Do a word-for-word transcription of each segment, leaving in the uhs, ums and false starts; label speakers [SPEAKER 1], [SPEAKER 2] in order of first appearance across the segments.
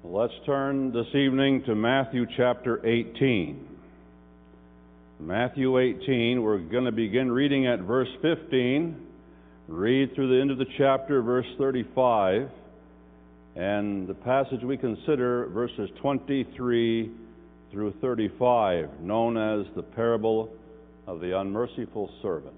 [SPEAKER 1] Let's turn this evening to Matthew chapter eighteen. Matthew eighteen, we're going to begin reading at verse fifteen, read through the end of the chapter, verse thirty-five, and the passage we consider, verses twenty-three through thirty-five, known as the parable of the unmerciful servant.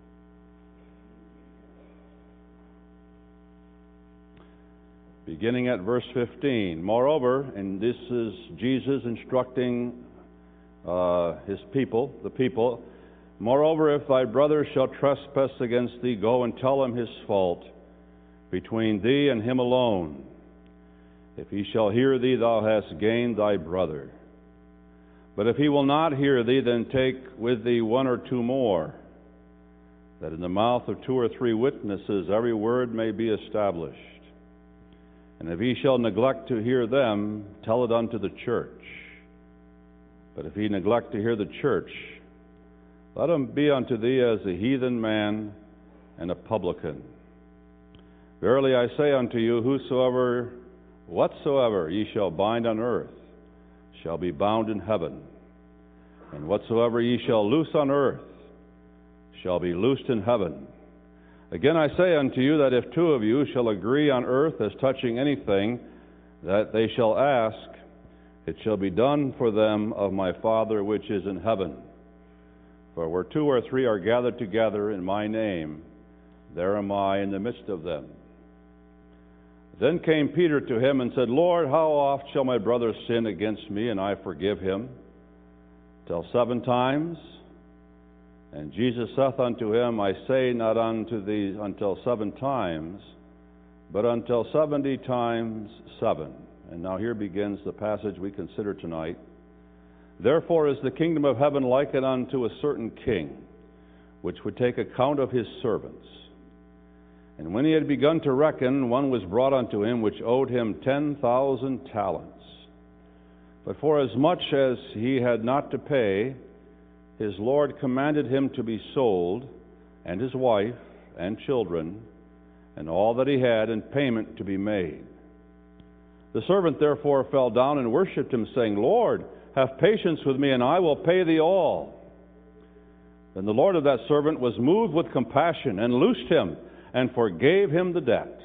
[SPEAKER 1] Beginning at verse fifteen, moreover, and this is Jesus instructing uh, his people, the people, moreover, if thy brother shall trespass against thee, go and tell him his fault between thee and him alone. If he shall hear thee, thou hast gained thy brother. But if he will not hear thee, then take with thee one or two more, that in the mouth of two or three witnesses every word may be established. And if he shall neglect to hear them, tell it unto the church. But if he neglect to hear the church, let him be unto thee as a heathen man and a publican. Verily I say unto you, whosoever, whatsoever ye shall bind on earth, shall be bound in heaven. And whatsoever ye shall loose on earth, shall be loosed in heaven. Again I say unto you, that if two of you shall agree on earth as touching anything that they shall ask, it shall be done for them of my Father which is in heaven. For where two or three are gathered together in my name, there am I in the midst of them. Then came Peter to him and said, Lord, how oft shall my brother sin against me, and I forgive him? Till seven times? And Jesus saith unto him, I say not unto thee until seven times, but until seventy times seven. And now here begins the passage we consider tonight. Therefore is the kingdom of heaven likened unto a certain king, which would take account of his servants. And when he had begun to reckon, one was brought unto him which owed him ten thousand talents. But for as much as he had not to pay, his Lord commanded him to be sold, and his wife, and children, and all that he had, in payment to be made. The servant therefore fell down and worshipped him, saying, Lord, have patience with me, and I will pay thee all. Then the Lord of that servant was moved with compassion, and loosed him, and forgave him the debt.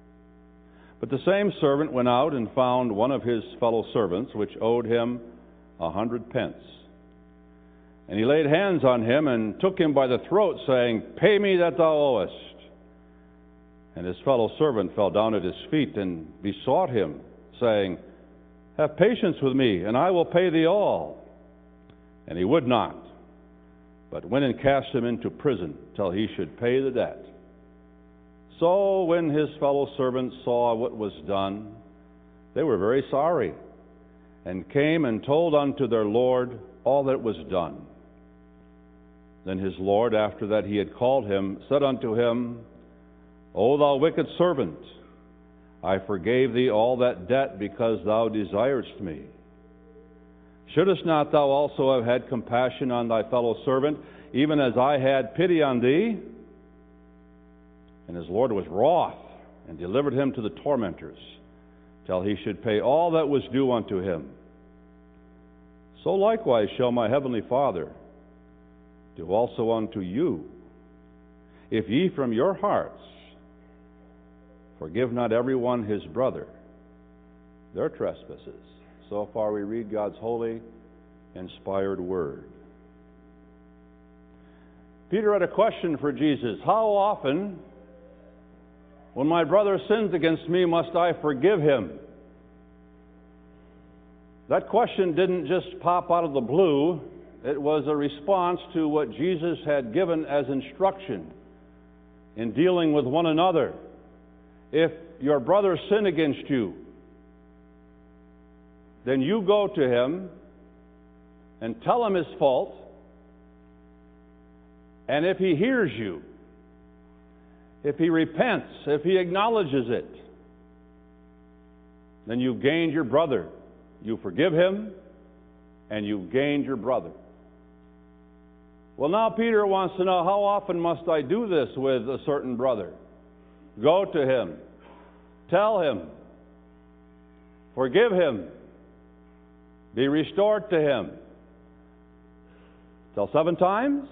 [SPEAKER 1] But the same servant went out and found one of his fellow servants, which owed him a hundred pence. And he laid hands on him and took him by the throat, saying, Pay me that thou owest. And his fellow servant fell down at his feet and besought him, saying, Have patience with me, and I will pay thee all. And he would not, but went and cast him into prison till he should pay the debt. So when his fellow servants saw what was done, they were very sorry, and came and told unto their Lord all that was done. Then his Lord, after that he had called him, said unto him, O thou wicked servant, I forgave thee all that debt because thou desiredst me. Shouldest not thou also have had compassion on thy fellow servant, even as I had pity on thee? And his Lord was wroth, and delivered him to the tormentors, till he should pay all that was due unto him. So likewise shall my heavenly Father do also unto you, if ye from your hearts forgive not every one his brother their trespasses. So far we read God's holy, inspired word. Peter had a question for Jesus. How often, when my brother sins against me, must I forgive him? That question didn't just pop out of the blue. It was a response to what Jesus had given as instruction in dealing with one another. If your brother sin against you, then you go to him and tell him his fault. And if he hears you, if he repents, if he acknowledges it, then you've gained your brother. You forgive him, and you've gained your brother. Well, now Peter wants to know, how often must I do this with a certain brother? Go to him. Tell him. Forgive him. Be restored to him. Till seven times?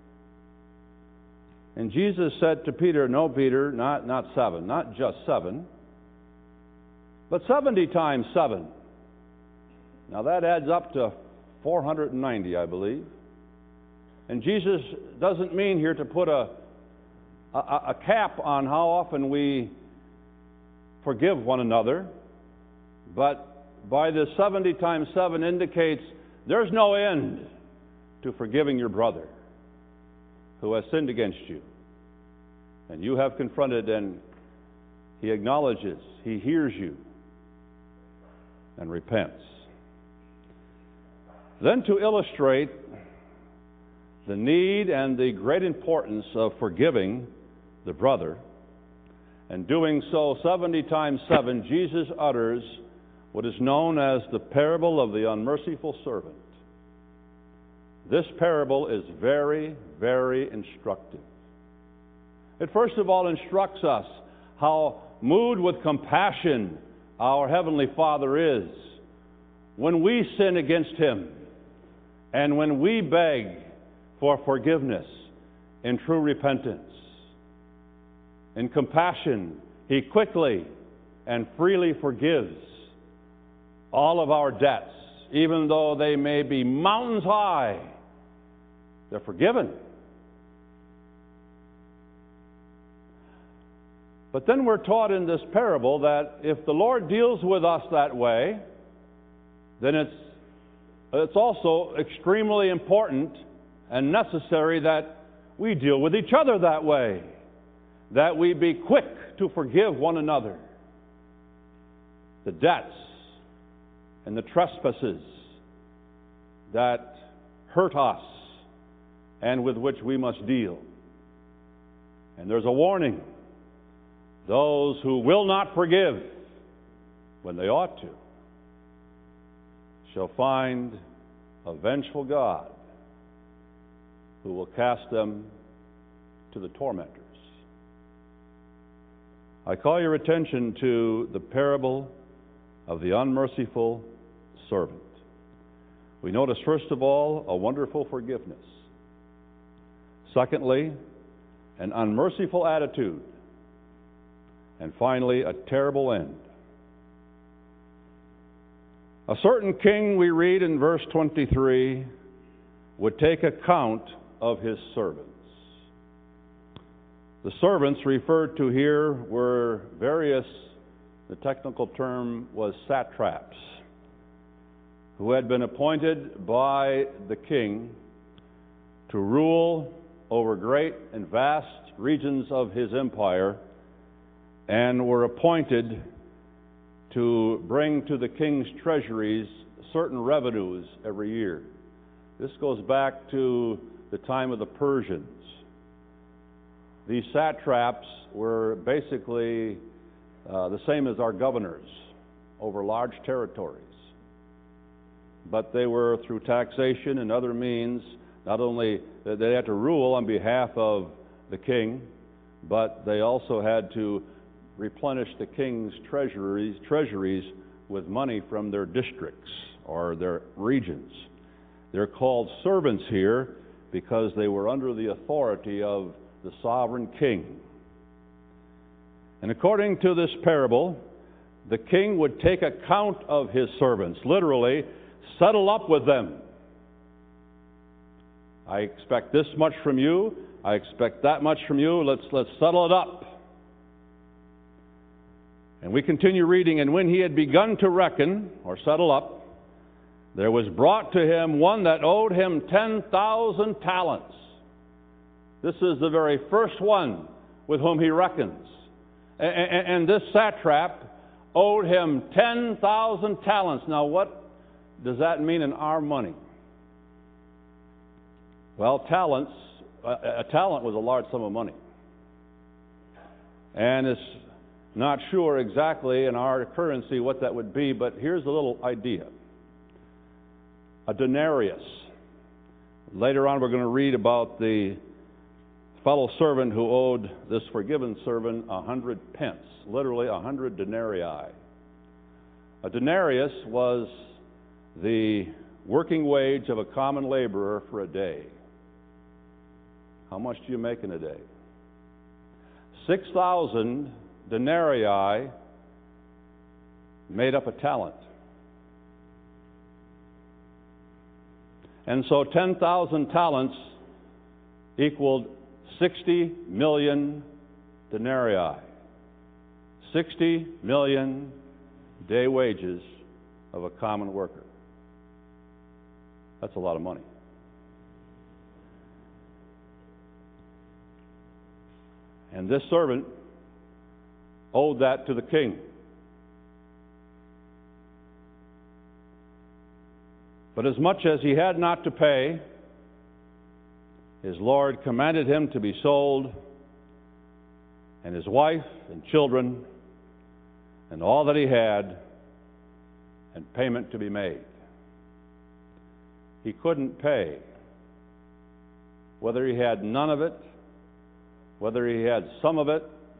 [SPEAKER 1] And Jesus said to Peter, no, Peter, not, not seven, not just seven, but seventy times seven. Now that adds up to four hundred ninety, I believe. And Jesus doesn't mean here to put a, a, a cap on how often we forgive one another, but by this seventy times seven indicates there's no end to forgiving your brother who has sinned against you. And you have confronted, and he acknowledges, he hears you, and repents. Then to illustrate the need and the great importance of forgiving the brother, and doing so seventy times seven, Jesus utters what is known as the parable of the unmerciful servant. This parable is very, very instructive. It first of all instructs us how moved with compassion our Heavenly Father is when we sin against Him and when we beg for forgiveness in true repentance. In compassion, He quickly and freely forgives all of our debts, even though they may be mountains high. They're forgiven. But then we're taught in this parable that if the Lord deals with us that way, then it's, it's also extremely important and necessary that we deal with each other that way, that we be quick to forgive one another the debts and the trespasses that hurt us and with which we must deal. And there's a warning. Those who will not forgive when they ought to shall find a vengeful God who will cast them to the tormentors. I call your attention to the parable of the unmerciful servant. We notice, first of all, a wonderful forgiveness. Secondly, an unmerciful attitude. And finally, a terrible end. A certain king, we read in verse twenty-three, would take account of his servants. The servants referred to here were various, the technical term was satraps, who had been appointed by the king to rule over great and vast regions of his empire, and were appointed to bring to the king's treasuries certain revenues every year. This goes back to the time of the Persians. These satraps were basically uh, the same as our governors over large territories. But they were, through taxation and other means, not only that they had to rule on behalf of the king, but they also had to replenish the king's treasuries, treasuries with money from their districts or their regions. They're called servants here because they were under the authority of the sovereign king. And according to this parable, the king would take account of his servants, literally settle up with them. I expect this much from you. I expect that much from you. Let's let's settle it up. And we continue reading, and when he had begun to reckon, or settle up, there was brought to him one that owed him ten thousand talents. This is the very first one with whom he reckons. And this satrap owed him ten thousand talents. Now, what does that mean in our money? Well, talents, a talent was a large sum of money. And it's not sure exactly in our currency what that would be, but here's a little idea. A denarius. Later on we're going to read about the fellow servant who owed this forgiven servant a hundred pence, literally a hundred denarii. A denarius was the working wage of a common laborer for a day. How much do you make in a day? Six thousand denarii made up a talent. And so ten thousand talents equaled sixty million denarii. sixty million day wages of a common worker. That's a lot of money. And this servant owed that to the king. But as much as he had not to pay, his Lord commanded him to be sold, and his wife and children and all that he had, and payment to be made. He couldn't pay. Whether he had none of it, whether he had some of it,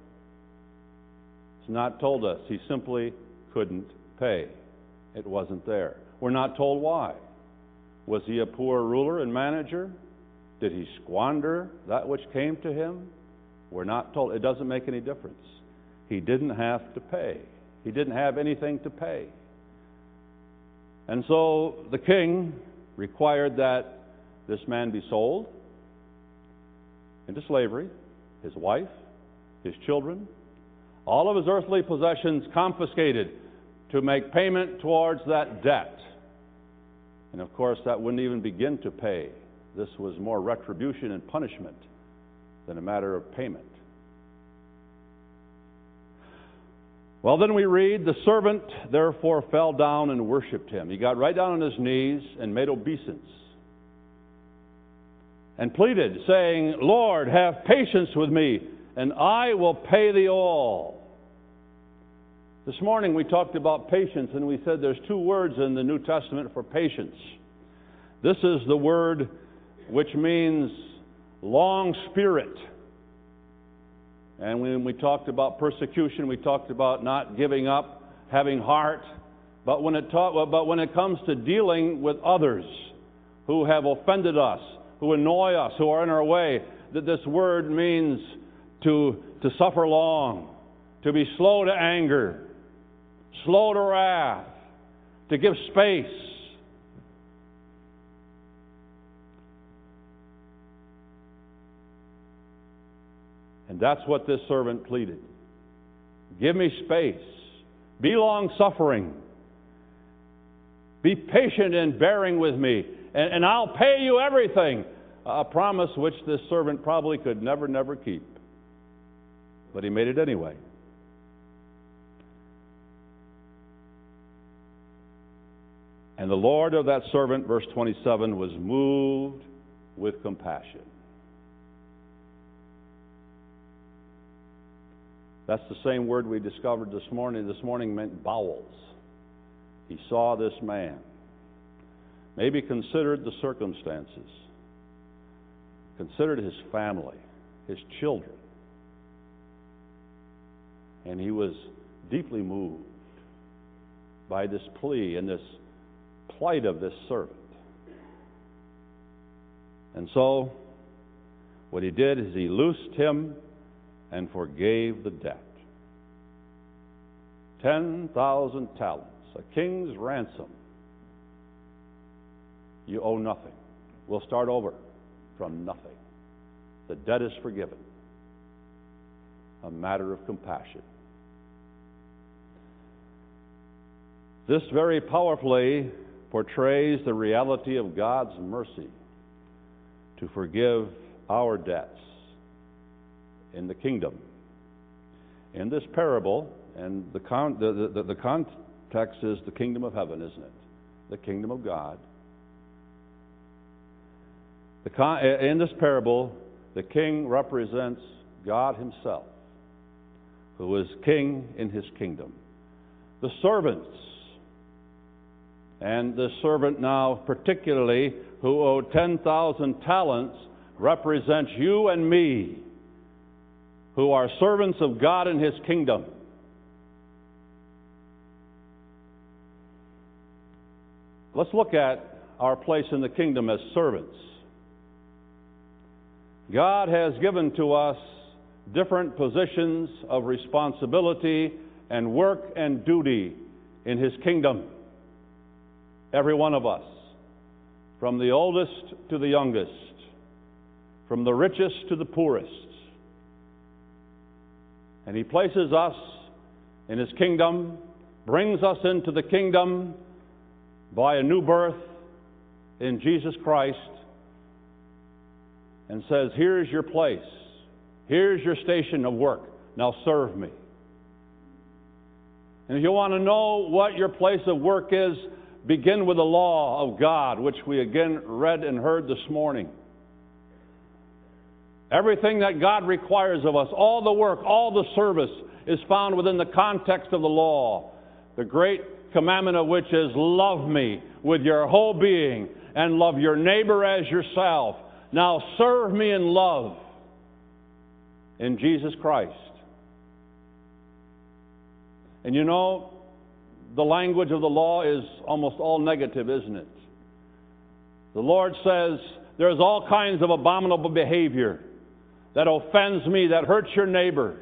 [SPEAKER 1] it's not told us. He simply couldn't pay. It wasn't there. We're not told why. Was he a poor ruler and manager? Did he squander that which came to him? We're not told. It doesn't make any difference. He didn't have to pay. He didn't have anything to pay. And so the king required that this man be sold into slavery, his wife, his children, all of his earthly possessions confiscated to make payment towards that debt. And of course, that wouldn't even begin to pay. This was more retribution and punishment than a matter of payment. Well, then we read, the servant therefore fell down and worshipped him. He got right down on his knees and made obeisance and pleaded, saying, Lord, have patience with me, and I will pay thee all. This morning we talked about patience, and we said there's two words in the New Testament for patience. This is the word which means long spirit. And when we talked about persecution, we talked about not giving up, having heart. But when it ta- but when it comes to dealing with others who have offended us, who annoy us, who are in our way, that this word means to, to suffer long, to be slow to anger, slow to wrath, to give space. And that's what this servant pleaded. Give me space. Be long-suffering. Be patient in bearing with me, and, and I'll pay you everything. A promise which this servant probably could never, never keep. But he made it anyway. And the Lord of that servant, verse twenty-seven, was moved with compassion. That's the same word we discovered this morning. This morning meant bowels. He saw this man. Maybe considered the circumstances. Considered his family, his children. And he was deeply moved by this plea and this plight of this servant. And so, what he did is he loosed him and forgave the debt. Ten thousand talents, a king's ransom. You owe nothing. We'll start over from nothing. The debt is forgiven. A matter of compassion. This very powerfully portrays the reality of God's mercy to forgive our debts in the kingdom. In this parable, and the, con- the, the, the context is the kingdom of heaven, isn't it? The kingdom of God. The con- in this parable, the king represents God himself, who is king in his kingdom. The servants, and the servant now particularly, who owed ten thousand talents, represents you and me, who are servants of God in his kingdom. Let's look at our place in the kingdom as servants. God has given to us different positions of responsibility and work and duty in His kingdom. Every one of us, from the oldest to the youngest, from the richest to the poorest. And He places us in His kingdom, brings us into the kingdom by a new birth in Jesus Christ, and says, here's your place. Here's your station of work. Now serve me. And if you want to know what your place of work is, begin with the law of God, which we again read and heard this morning. Everything that God requires of us, all the work, all the service, is found within the context of the law. The great commandment of which is, love me with your whole being and love your neighbor as yourself. Now serve me in love in Jesus Christ. And you know, the language of the law is almost all negative, isn't it? The Lord says there's all kinds of abominable behavior that offends me, that hurts your neighbor,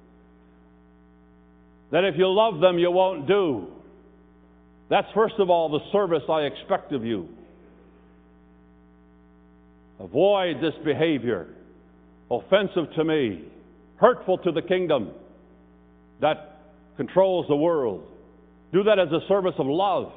[SPEAKER 1] that if you love them, you won't do. That's first of all the service I expect of you. Avoid this behavior, offensive to me, hurtful to the kingdom that controls the world. Do that as a service of love.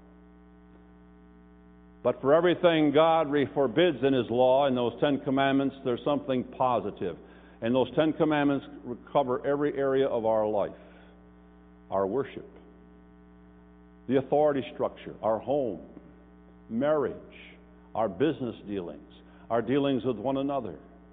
[SPEAKER 1] But for everything God forbids in His law, in those Ten Commandments, there's something positive. And those Ten Commandments cover every area of our life. Our worship, the authority structure, our home, marriage, our business dealings, our dealings with one another.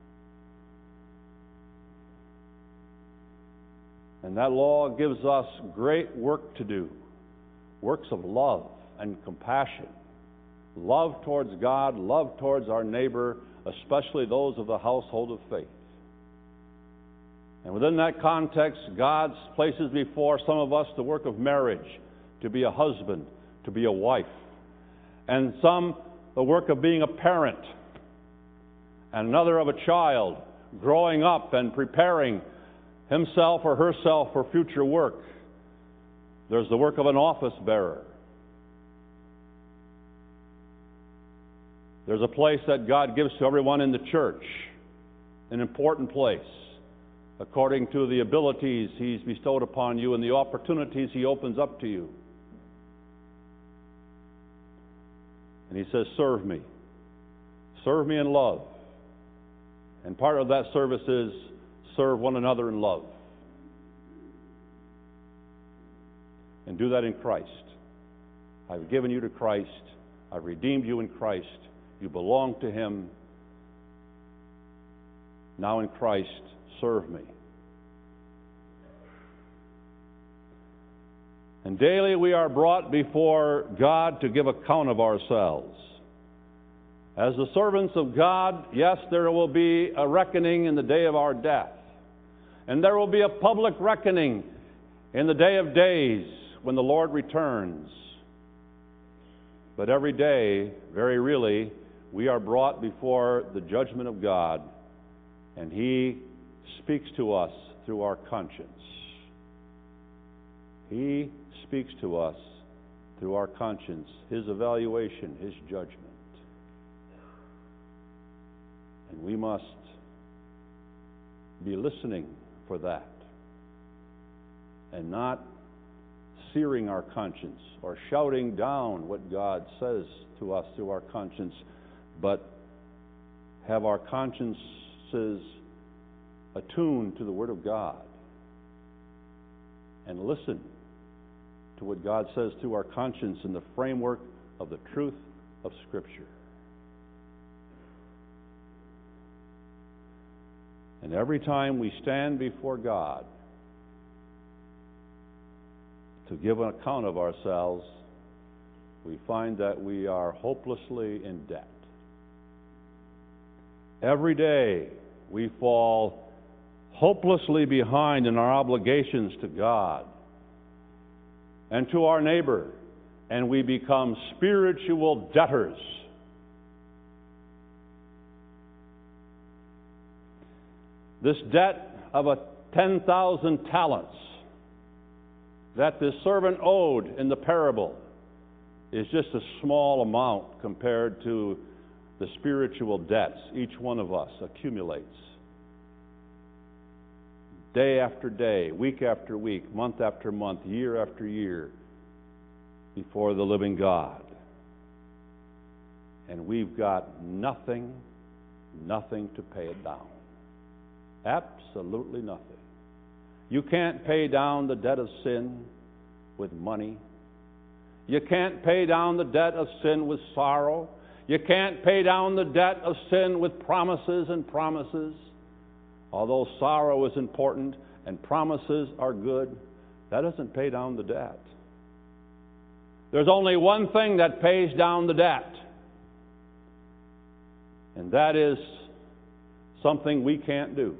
[SPEAKER 1] And that law gives us great work to do, works of love and compassion. Love towards God, love towards our neighbor, especially those of the household of faith. And within that context, God places before some of us the work of marriage, to be a husband, to be a wife. And some the work of being a parent, and another of a child, growing up and preparing himself or herself for future work. There's the work of an office bearer. There's a place that God gives to everyone in the church, an important place, according to the abilities He's bestowed upon you and the opportunities He opens up to you. And He says, serve me. Serve me in love. And part of that service is serve one another in love. And do that in Christ. I've given you to Christ. I've redeemed you in Christ. You belong to Him. Now in Christ, serve me. And daily we are brought before God to give account of ourselves. As the servants of God, yes, there will be a reckoning in the day of our death. And there will be a public reckoning in the day of days when the Lord returns. But every day, very really, we are brought before the judgment of God, and He speaks to us through our conscience. He speaks to us through our conscience, His evaluation, His judgment. And we must be listening for that and not searing our conscience or shouting down what God says to us through our conscience, but have our consciences attuned to the Word of God and listen to what God says through our conscience in the framework of the truth of Scripture. And every time we stand before God to give an account of ourselves, we find that we are hopelessly in debt. Every day we fall hopelessly behind in our obligations to God and to our neighbor and we become spiritual debtors. This debt of a ten thousand talents that this servant owed in the parable is just a small amount compared to the spiritual debts each one of us accumulates. Day after day, week after week, month after month, year after year, before the living God. And we've got nothing, nothing to pay it down. Absolutely nothing. You can't pay down the debt of sin with money. You can't pay down the debt of sin with sorrow. You can't pay down the debt of sin with promises and promises. Although sorrow is important and promises are good, that doesn't pay down the debt. There's only one thing that pays down the debt, and that is something we can't do.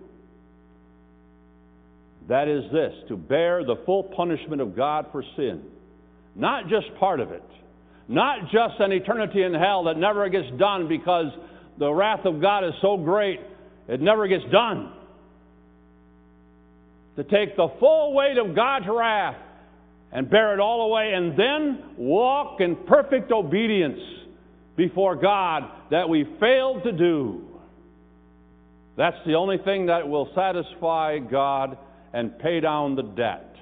[SPEAKER 1] That is this, to bear the full punishment of God for sin. Not just part of it. Not just an eternity in hell that never gets done because the wrath of God is so great, it never gets done. To take the full weight of God's wrath and bear it all away, and then walk in perfect obedience before God that we failed to do. That's the only thing that will satisfy God and pay down the debt.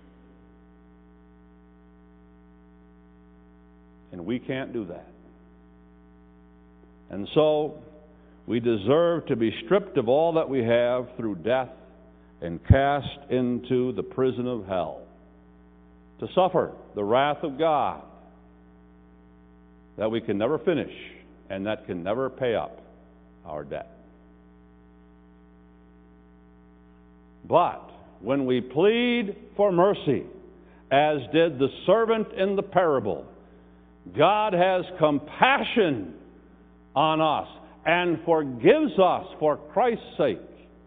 [SPEAKER 1] And we can't do that. And so, we deserve to be stripped of all that we have through death and cast into the prison of hell, to suffer the wrath of God that we can never finish and that can never pay up our debt. But when we plead for mercy, as did the servant in the parable, God has compassion on us and forgives us for Christ's sake.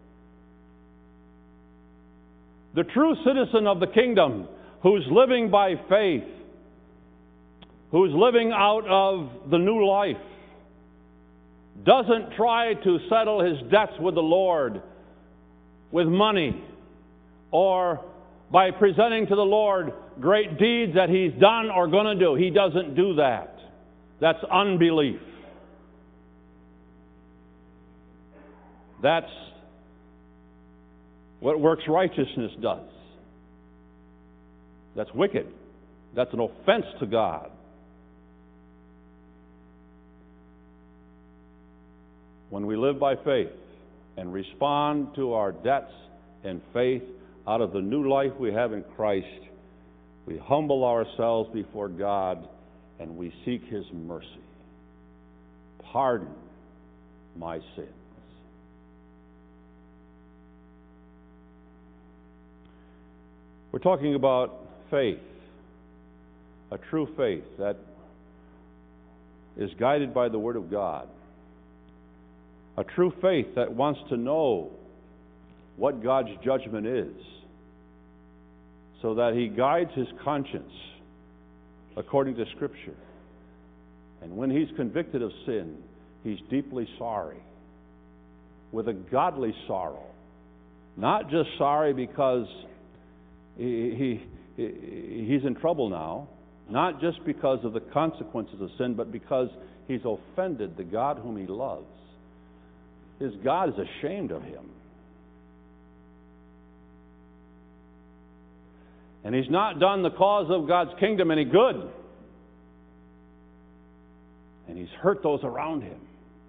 [SPEAKER 1] The true citizen of the kingdom, who's living by faith, who's living out of the new life, doesn't try to settle his debts with the Lord with money or by presenting to the Lord great deeds that he's done or going to do. He doesn't do that. That's unbelief. That's what works righteousness does. That's wicked. That's an offense to God. When we live by faith and respond to our debts in faith out of the new life we have in Christ, we humble ourselves before God and we seek His mercy. Pardon my sins. We're talking about faith, a true faith that is guided by the Word of God, a true faith that wants to know what God's judgment is, so that He guides his conscience according to Scripture. And when he's convicted of sin, he's deeply sorry, with a godly sorrow. Not just sorry because he, he, he's in trouble now, not just because of the consequences of sin, but because he's offended the God whom he loves. His God is ashamed of him. And he's not done the cause of God's kingdom any good. And he's hurt those around him.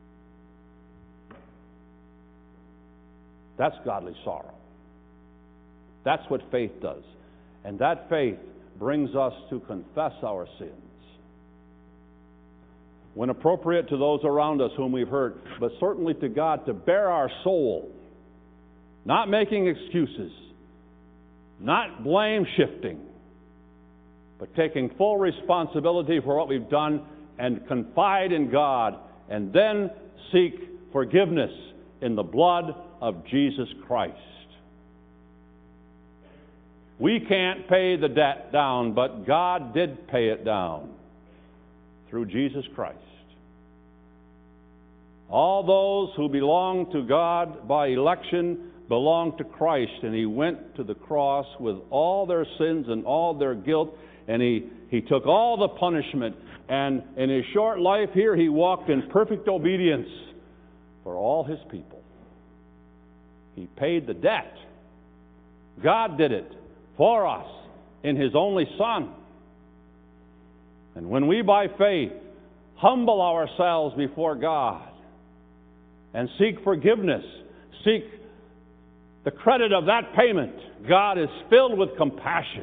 [SPEAKER 1] That's godly sorrow. That's what faith does. And that faith brings us to confess our sins, when appropriate, to those around us whom we've hurt, but certainly to God, to bare our soul, not making excuses, not blame shifting, but taking full responsibility for what we've done and confide in God, and then seek forgiveness in the blood of Jesus Christ. We can't pay the debt down, but God did pay it down through Jesus Christ. All those who belong to God by election belong to Christ, and He went to the cross with all their sins and all their guilt, and He, he took all the punishment, and in His short life here, He walked in perfect obedience for all His people. He paid the debt. God did it for us in His only Son. And when we by faith humble ourselves before God and seek forgiveness, seek the credit of that payment, God is filled with compassion.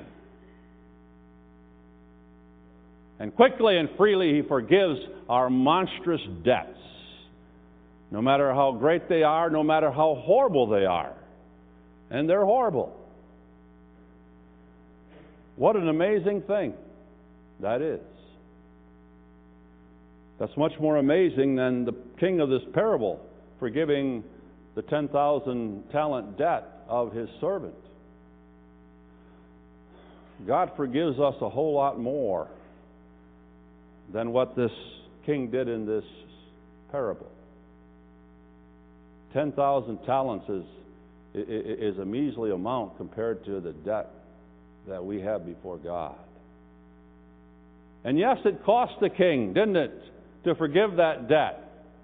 [SPEAKER 1] And quickly and freely He forgives our monstrous debts, no matter how great they are, no matter how horrible they are. And they're horrible. What an amazing thing that is. That's much more amazing than the king of this parable forgiving the ten thousand talent debt of his servant. God forgives us a whole lot more than what this king did in this parable. ten thousand talents is, is a measly amount compared to the debt that we have before God. And yes, it cost the king, didn't it, to forgive that debt.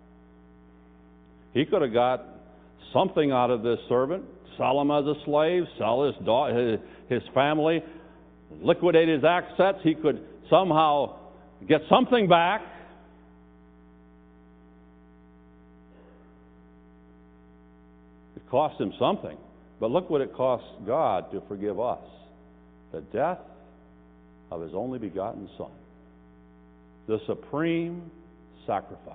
[SPEAKER 1] He could have got something out of this servant, sell him as a slave, sell his, daughter, his family, liquidate his assets. He could somehow get something back. It cost him something. But look what it cost God to forgive us. The death of His only begotten Son. The supreme sacrifice.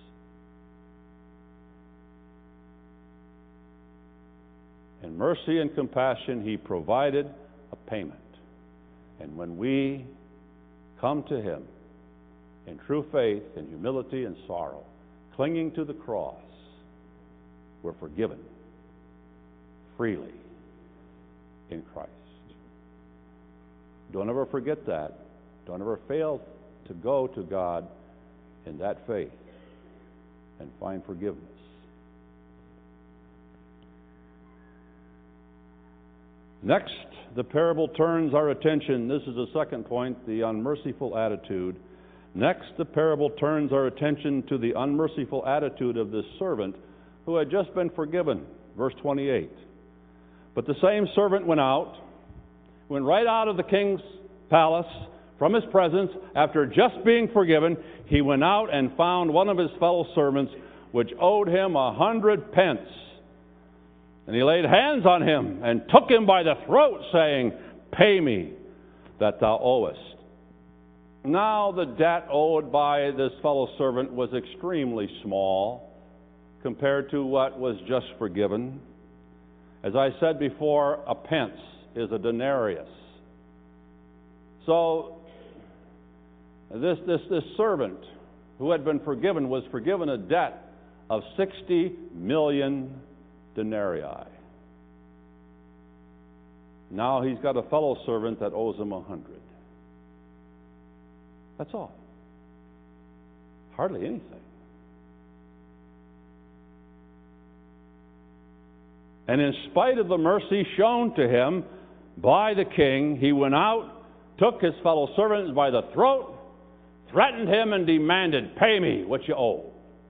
[SPEAKER 1] In mercy and compassion, He provided a payment. And when we come to Him in true faith, in humility and sorrow, clinging to the cross, we're forgiven freely in Christ. Don't ever forget that. Don't ever fail to go to God in that faith and find forgiveness. Next, the parable turns our attention. This is the second point, the unmerciful attitude. Next, the parable turns our attention to the unmerciful attitude of this servant who had just been forgiven. Verse twenty-eight. But the same servant went out, went right out of the king's palace, from his presence, after just being forgiven. He went out and found one of his fellow servants, which owed him a hundred pence. And he laid hands on him and took him by the throat, saying, Pay me that thou owest. Now the debt owed by this fellow servant was extremely small compared to what was just forgiven. As I said before, a pence is a denarius. So this, this, this servant who had been forgiven was forgiven a debt of sixty million denarii. Now he's got a fellow servant that owes him a hundred. That's all. Hardly anything. And in spite of the mercy shown to him by the king, he went out, took his fellow servants by the throat, threatened him, and demanded, Pay me what you owe.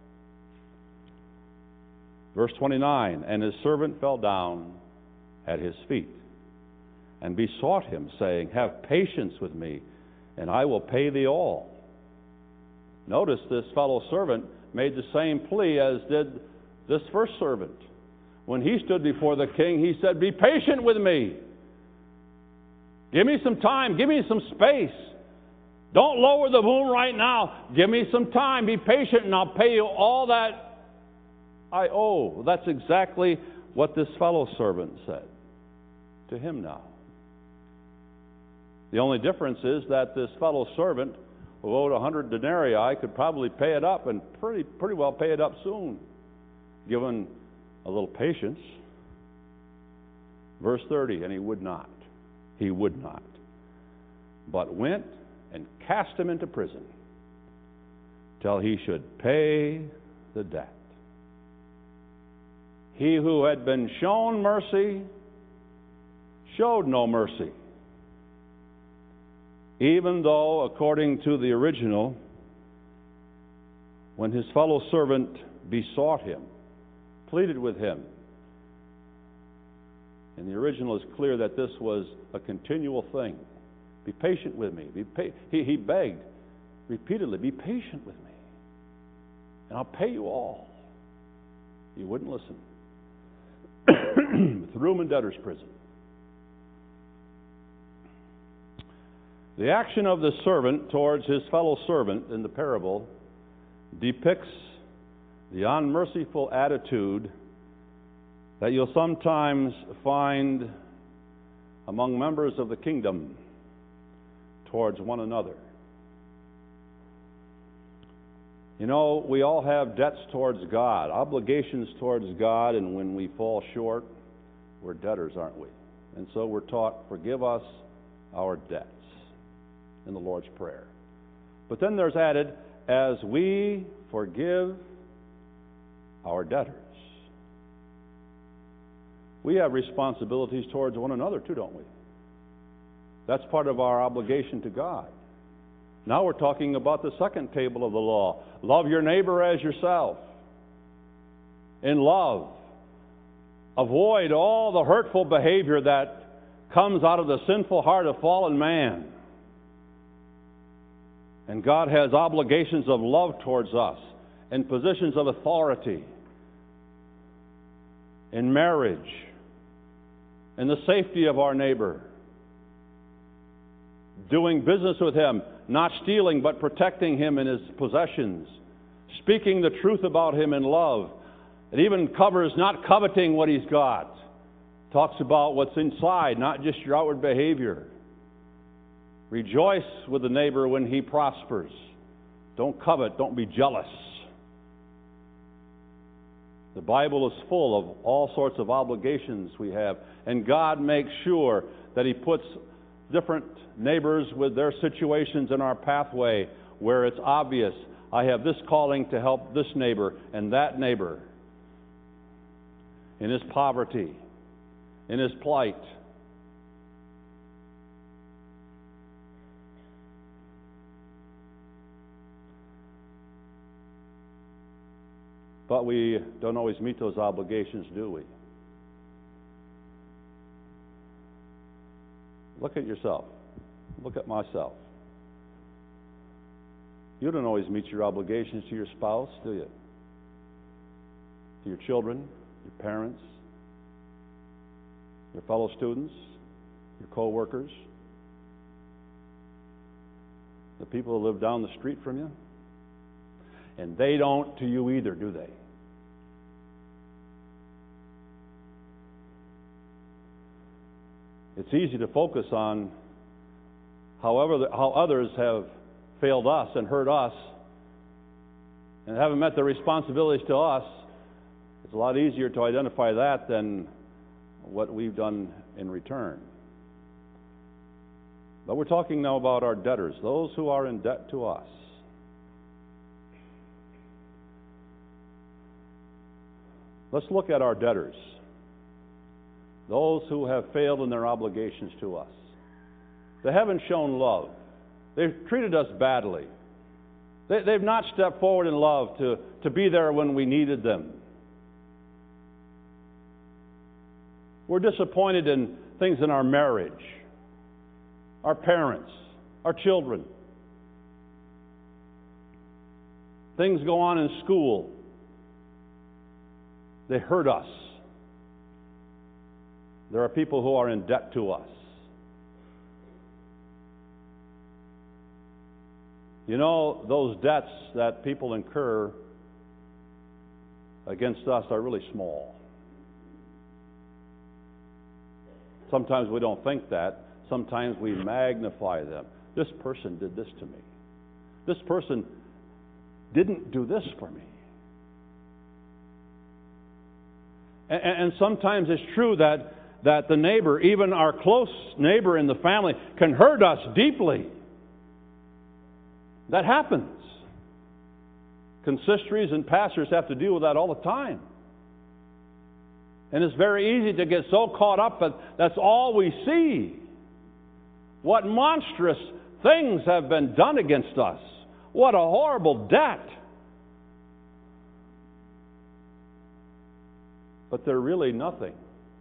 [SPEAKER 1] Verse twenty-nine, and his servant fell down at his feet and besought him, saying, Have patience with me, and I will pay thee all. Notice this fellow servant made the same plea as did this first servant. When he stood before the king, he said, Be patient with me. Give me some time. Give me some space. Don't lower the boom right now. Give me some time. Be patient, and I'll pay you all that I owe. That's exactly what this fellow servant said to him now. The only difference is that this fellow servant who owed a hundred denarii could probably pay it up, and pretty pretty well pay it up soon, given a little patience. Verse thirty, and he would not. He would not, but went and cast him into prison till he should pay the debt. He who had been shown mercy showed no mercy, even though, according to the original, when his fellow servant besought him, pleaded with him. And the original is clear that this was a continual thing. Be patient with me. Be pa- he, he begged repeatedly, be patient with me, and I'll pay you all. He wouldn't listen. Threw him in debtor's prison. The action of the servant towards his fellow servant in the parable depicts the unmerciful attitude that you'll sometimes find among members of the kingdom towards one another. You know, we all have debts towards God, obligations towards God, and when we fall short, we're debtors, aren't we? And so we're taught, forgive us our debts in the Lord's Prayer. But then there's added, as we forgive our debtors. We have responsibilities towards one another too, don't we? That's part of our obligation to God. Now we're talking about the second table of the law. Love your neighbor as yourself. In love, avoid all the hurtful behavior that comes out of the sinful heart of fallen man. And God has obligations of love towards us in positions of authority, in marriage, in the safety of our neighbor, doing business with him, not stealing but protecting him in his possessions, speaking the truth about him in love. It even covers not coveting what he's got. Talks about what's inside, not just your outward behavior. Rejoice with the neighbor when he prospers. Don't covet, don't be jealous. The Bible is full of all sorts of obligations we have, and God makes sure that He puts different neighbors with their situations in our pathway where it's obvious, I have this calling to help this neighbor and that neighbor in his poverty, in his plight. But we don't always meet those obligations, do we? Look at yourself. Look at myself. You don't always meet your obligations to your spouse, do you? To your children, your parents, your fellow students, your co-workers, the people who live down the street from you. And they don't to you either, do they? It's easy to focus on however how others have failed us and hurt us and haven't met their responsibilities to us. It's a lot easier to identify that than what we've done in return. But we're talking now about our debtors, those who are in debt to us. Let's look at our debtors, those who have failed in their obligations to us. They haven't shown love. They've treated us badly. They, they've not stepped forward in love to, to be there when we needed them. We're disappointed in things in our marriage, our parents, our children. Things go on in school. They hurt us. There are people who are in debt to us. You know, those debts that people incur against us are really small. Sometimes we don't think that. Sometimes we magnify them. This person did this to me. This person didn't do this for me. And, and sometimes it's true that that the neighbor, even our close neighbor in the family, can hurt us deeply. That happens. Consistories and pastors have to deal with that all the time. And it's very easy to get so caught up that that's all we see. What monstrous things have been done against us. What a horrible debt. But they're really nothing.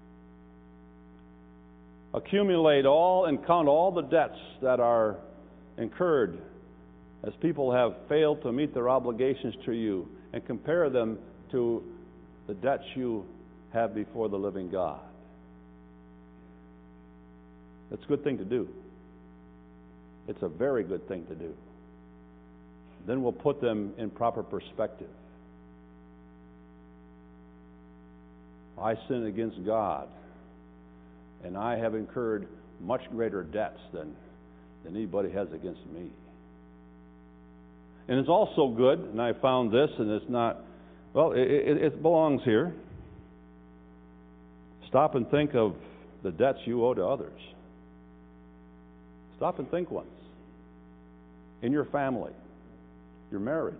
[SPEAKER 1] Accumulate all and count all the debts that are incurred as people have failed to meet their obligations to you, and compare them to the debts you have before the living God. It's a good thing to do. It's a very good thing to do. Then we'll put them in proper perspective. I sin against God, and I have incurred much greater debts than, than anybody has against me. And it's also good, and I found this, and it's not, well, it, it, it belongs here. Stop and think of the debts you owe to others. Stop and think once. In your family, your marriage,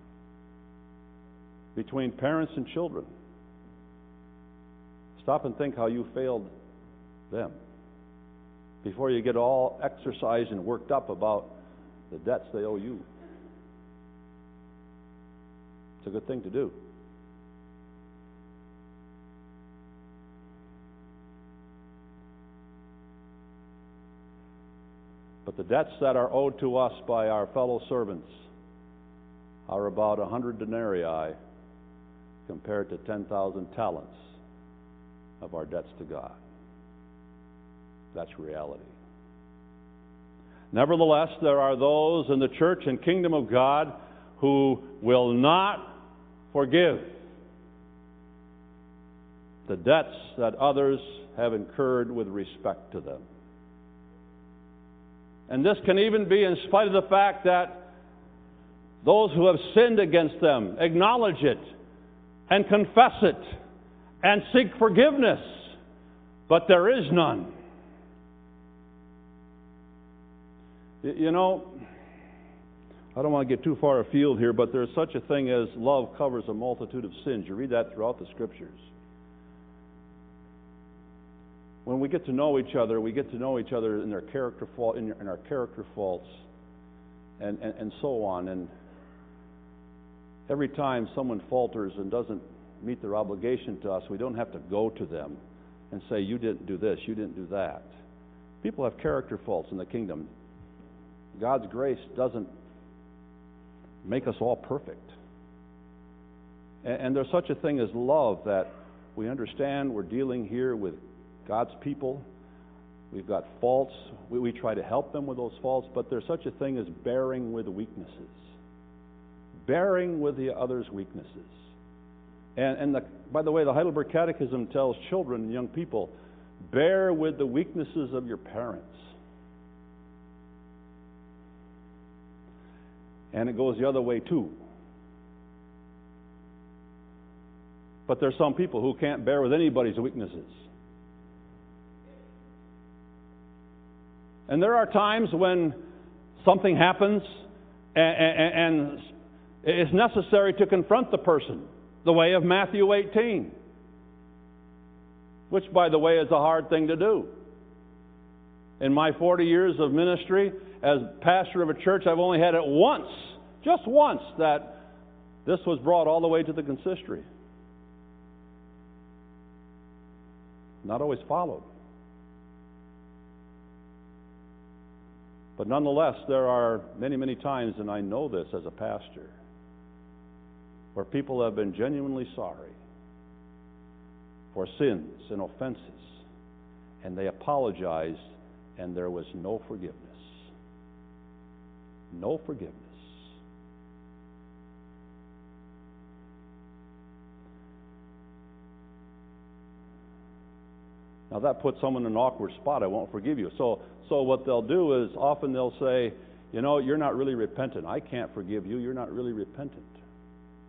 [SPEAKER 1] between parents and children. Stop and think how you failed them before you get all exercised and worked up about the debts they owe you. It's a good thing to do. But the debts that are owed to us by our fellow servants are about a hundred denarii compared to ten thousand talents of our debts to God. That's reality. Nevertheless, there are those in the church and kingdom of God who will not forgive the debts that others have incurred with respect to them. And this can even be in spite of the fact that those who have sinned against them acknowledge it and confess it and seek forgiveness, but there is none. You know, I don't want to get too far afield here, but there's such a thing as love covers a multitude of sins. You read that throughout the Scriptures. When we get to know each other, we get to know each other in their character fault, in, in our character faults, and, and, and so on. And every time someone falters and doesn't meet their obligation to us, we don't have to go to them and say, you didn't do this, you didn't do that. People have character faults in the kingdom. God's grace doesn't make us all perfect. And, and there's such a thing as love, that we understand we're dealing here with God's people. We've got faults. We, we try to help them with those faults, but there's such a thing as bearing with weaknesses. Bearing with the other's weaknesses. And, and the, by the way, the Heidelberg Catechism tells children and young people, bear with the weaknesses of your parents. And it goes the other way too. But there's some people who can't bear with anybody's weaknesses. And there are times when something happens and, and, and it's necessary to confront the person, the way of Matthew eighteen, which, by the way, is a hard thing to do. In my forty years of ministry as pastor of a church, I've only had it once, just once, that this was brought all the way to the consistory. Not always followed. But nonetheless, there are many, many times, and I know this as a pastor, where people have been genuinely sorry for sins and offenses, and they apologized, and there was no forgiveness. No forgiveness. Now that puts someone in an awkward spot. I won't forgive you. So, so what they'll do is often they'll say, you know, you're not really repentant. I can't forgive you. You're not really repentant.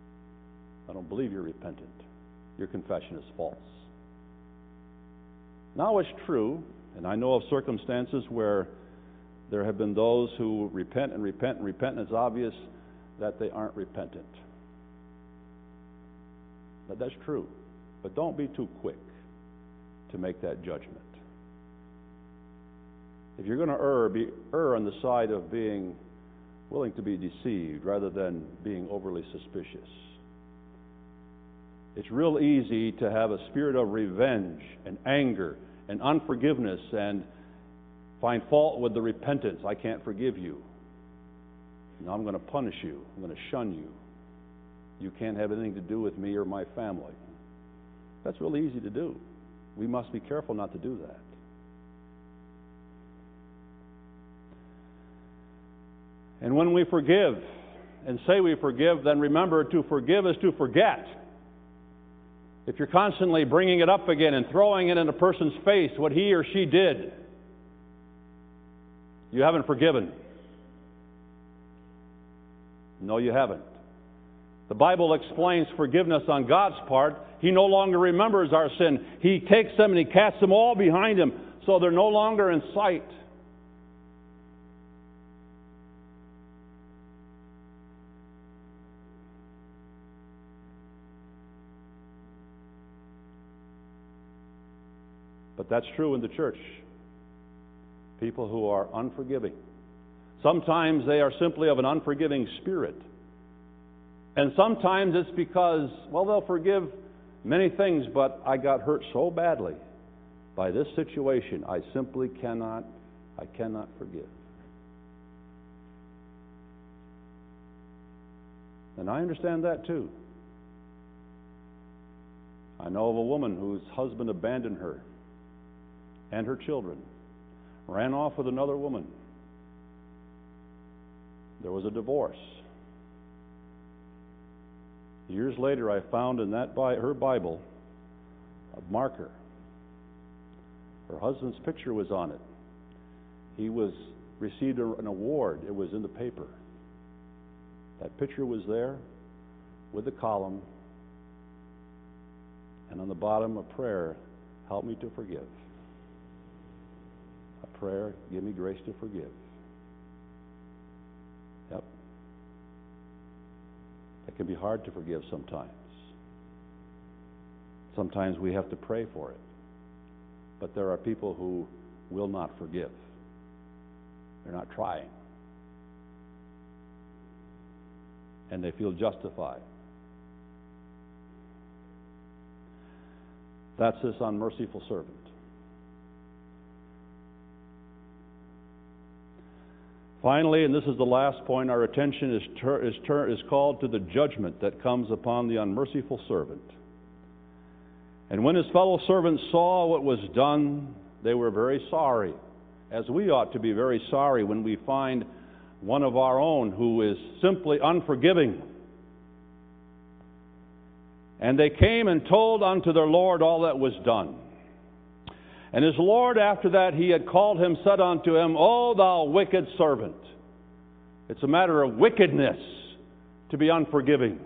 [SPEAKER 1] I don't believe you're repentant. Your confession is false. Now it's true, and I know of circumstances where there have been those who repent and repent and repent, and it's obvious that they aren't repentant. But that's true. But don't be too quick to make that judgment. If you're going to err, be err on the side of being willing to be deceived rather than being overly suspicious. It's real easy to have a spirit of revenge and anger and unforgiveness and find fault with the repentance. I can't forgive you. Now I'm going to punish you. I'm going to shun you. You can't have anything to do with me or my family. That's really easy to do. We must be careful not to do that. And when we forgive and say we forgive, then remember, to forgive is to forget. If you're constantly bringing it up again and throwing it in a person's face, what he or she did, you haven't forgiven. No, you haven't. The Bible explains forgiveness on God's part. He no longer remembers our sin. He takes them and He casts them all behind Him, so they're no longer in sight. But that's true in the church. People who are unforgiving. Sometimes they are simply of an unforgiving spirit. And sometimes it's because, well, they'll forgive many things, but I got hurt so badly by this situation, I simply cannot, I cannot forgive. And I understand that too. I know of a woman whose husband abandoned her and her children, ran off with another woman. There was a divorce. Years later, I found in that bi- her Bible a marker. Her husband's picture was on it. He was received a, an award. It was in the paper. That picture was there with the column, and on the bottom a prayer, help me to forgive. A prayer, give me grace to forgive. Yep. It can be hard to forgive sometimes. Sometimes we have to pray for it. But there are people who will not forgive. They're not trying. And they feel justified. That's this unmerciful servant. Finally, and this is the last point, our attention is, ter- is, ter- is called to the judgment that comes upon the unmerciful servant. And when his fellow servants saw what was done, they were very sorry, as we ought to be very sorry when we find one of our own who is simply unforgiving. And they came and told unto their Lord all that was done. And his Lord, after that he had called him, said unto him, O thou wicked servant. It's a matter of wickedness to be unforgiving.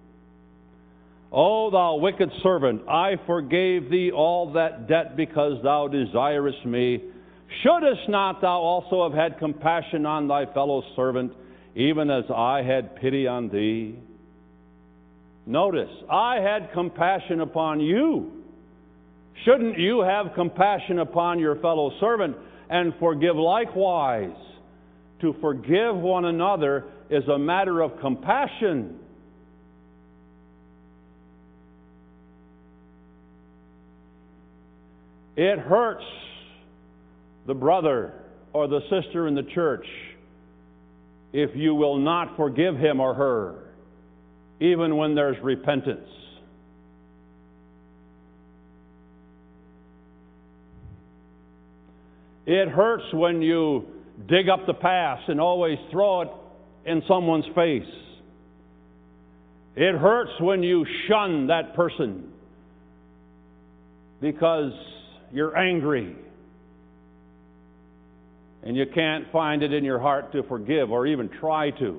[SPEAKER 1] O thou wicked servant, I forgave thee all that debt because thou desirest me. Shouldest not thou also have had compassion on thy fellow servant, even as I had pity on thee? Notice, I had compassion upon you. Shouldn't you have compassion upon your fellow servant and forgive likewise? To forgive one another is a matter of compassion. It hurts the brother or the sister in the church if you will not forgive him or her, even when there's repentance. It hurts when you dig up the past and always throw it in someone's face. It hurts when you shun that person because you're angry and you can't find it in your heart to forgive or even try to.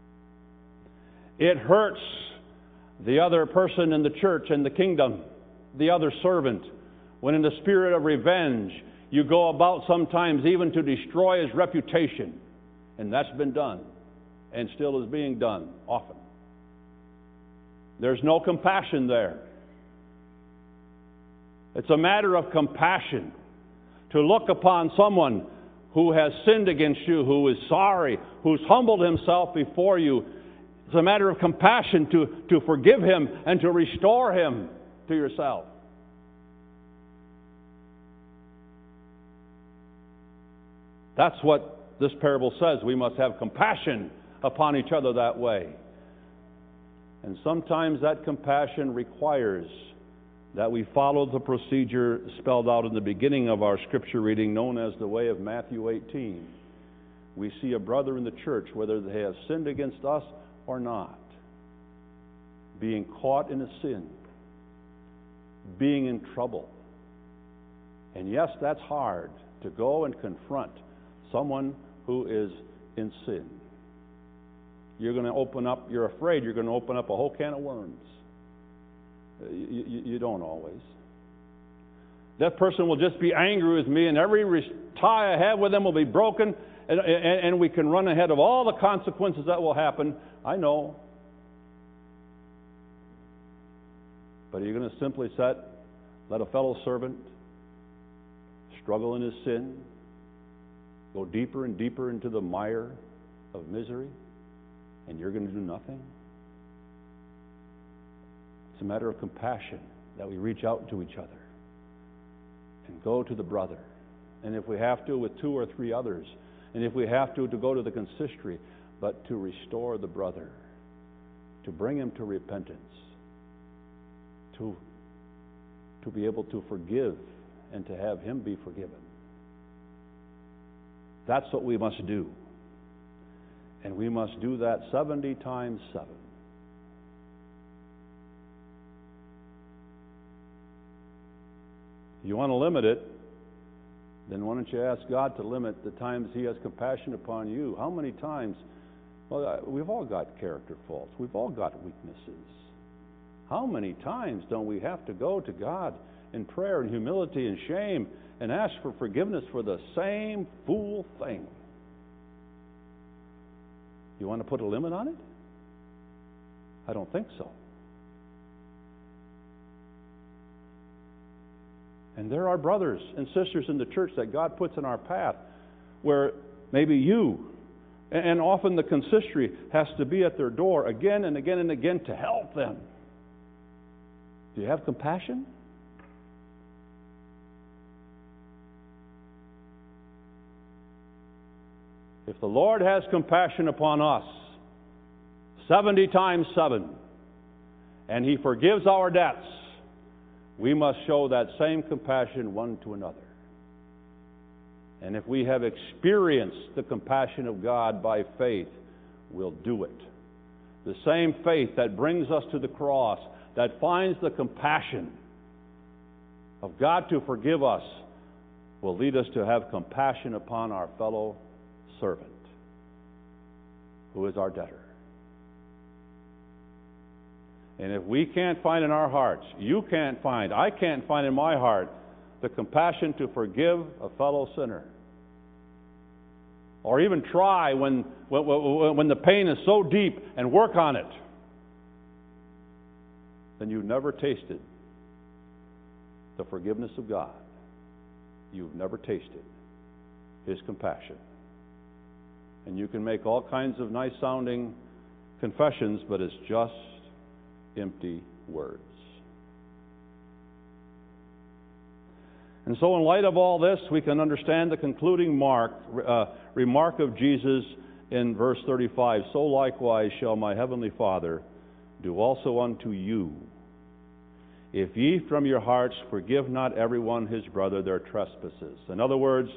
[SPEAKER 1] It hurts the other person in the church and the kingdom the other servant, when in the spirit of revenge, you go about sometimes even to destroy his reputation. And that's been done, and still is being done often. There's no compassion there. It's a matter of compassion to look upon someone who has sinned against you, who is sorry, who's humbled himself before you. It's a matter of compassion to, to forgive him and to restore him to yourself. That's what this parable says. We must have compassion upon each other that way. And sometimes that compassion requires that we follow the procedure spelled out in the beginning of our scripture reading, known as the way of Matthew eighteen. We see a brother in the church, whether they have sinned against us or not, being caught in a sin, being in trouble. And yes, that's hard, to go and confront someone who is in sin. You're going to open up, you're afraid you're going to open up a whole can of worms. You, you, you don't always. That person will just be angry with me, and every tie I have with them will be broken, and, and, and we can run ahead of all the consequences that will happen. I know. But are you going to simply set, let a fellow servant struggle in his sin, go deeper and deeper into the mire of misery, and you're going to do nothing? It's a matter of compassion that we reach out to each other and go to the brother. And if we have to, with two or three others. And if we have to, to go to the consistory, but to restore the brother, to bring him to repentance, to, to be able to forgive and to have him be forgiven. That's what we must do. And we must do that seventy times seven. You want to limit it, then why don't you ask God to limit the times He has compassion upon you? How many times? Well, we've all got character faults. We've all got weaknesses. How many times don't we have to go to God in prayer and humility and shame and ask for forgiveness for the same fool thing? You want to put a limit on it? I don't think so. And there are brothers and sisters in the church that God puts in our path where maybe you, and often the consistory, has to be at their door again and again and again to help them. Do you have compassion? If the Lord has compassion upon us, seventy times seven, and He forgives our debts, we must show that same compassion one to another. And if we have experienced the compassion of God by faith, we'll do it. The same faith that brings us to the cross, that finds the compassion of God to forgive us, will lead us to have compassion upon our fellow servant, who is our debtor. And if we can't find in our hearts, you can't find, I can't find in my heart, the compassion to forgive a fellow sinner, or even try when, when, when the pain is so deep and work on it, then you've never tasted the forgiveness of God. You've never tasted His compassion. And you can make all kinds of nice-sounding confessions, but it's just empty words. And so in light of all this, we can understand the concluding mark, uh, remark of Jesus in verse thirty-five. So likewise shall my heavenly Father do also unto you, if ye from your hearts forgive not everyone his brother their trespasses. In other words,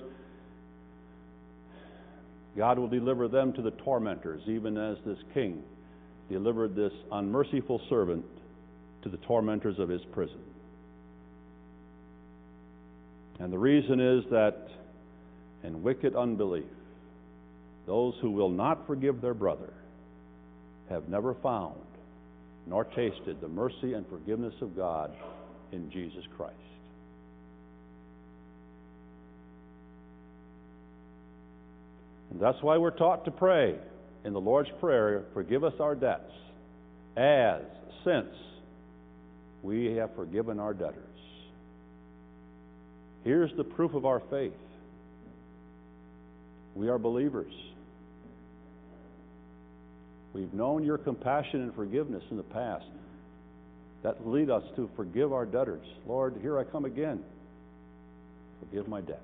[SPEAKER 1] God will deliver them to the tormentors, even as this king delivered this unmerciful servant to the tormentors of his prison. And the reason is that in wicked unbelief, those who will not forgive their brother have never found nor tasted the mercy and forgiveness of God in Jesus Christ. And that's why we're taught to pray in the Lord's Prayer, forgive us our debts, as, since we have forgiven our debtors. Here's the proof of our faith. We are believers. We've known your compassion and forgiveness in the past. That lead us to forgive our debtors. Lord, here I come again. Forgive my debts.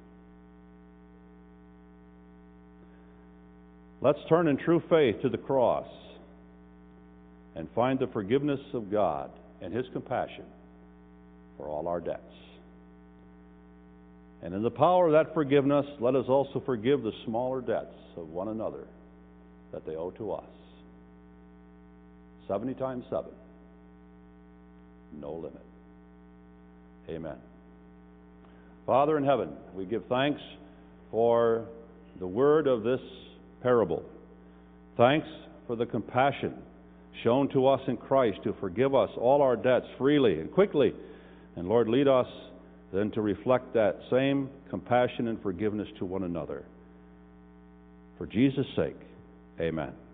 [SPEAKER 1] Let's turn in true faith to the cross and find the forgiveness of God and His compassion for all our debts. And in the power of that forgiveness, let us also forgive the smaller debts of one another that they owe to us. Seventy times seven. No limit. Amen. Father in heaven, we give thanks for the word of this parable. Thanks for the compassion shown to us in Christ to forgive us all our debts freely and quickly. And Lord, lead us then to reflect that same compassion and forgiveness to one another. For Jesus' sake, amen.